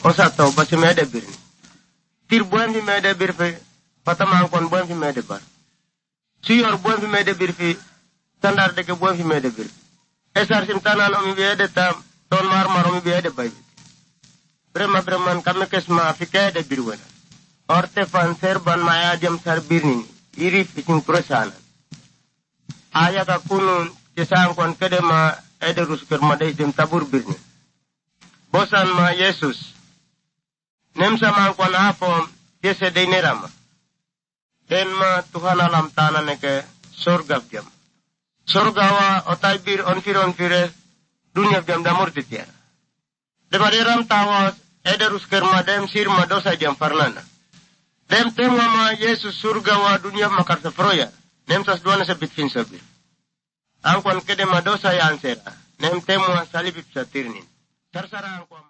Osato basi mede birni. Tir buan fi mede birfi, patama kon buan fi mede bar. Siyor buan fi mede birfi, standar deke buan fi mede birfi. Esar sim tanan omi biede tam, ton marmar omi biede bayi. Brema kami kesma fi kede birwena. Orte fan serban maya jam sar birni, iri fiting perusahaan. Aya ka kunun, cisang kon kede ma ede rusker madai dim tabur birni. Bosan ma Yesus. Nem sama kon afom, yese de nerama. Den ma Tuhan alam tanah neke surga jam. Surga wa otai bir onfire dunia jam damur titia. Demadiram tawas ede rusker madem sir ma dosa jam farnana. Dem tema ma Yesus surga wa dunia makar sefroya. Nem sas duana sebit fin sabir. Angkon kede ma dosa yang sera. Nem tema salibip satirnin. Tersara angkon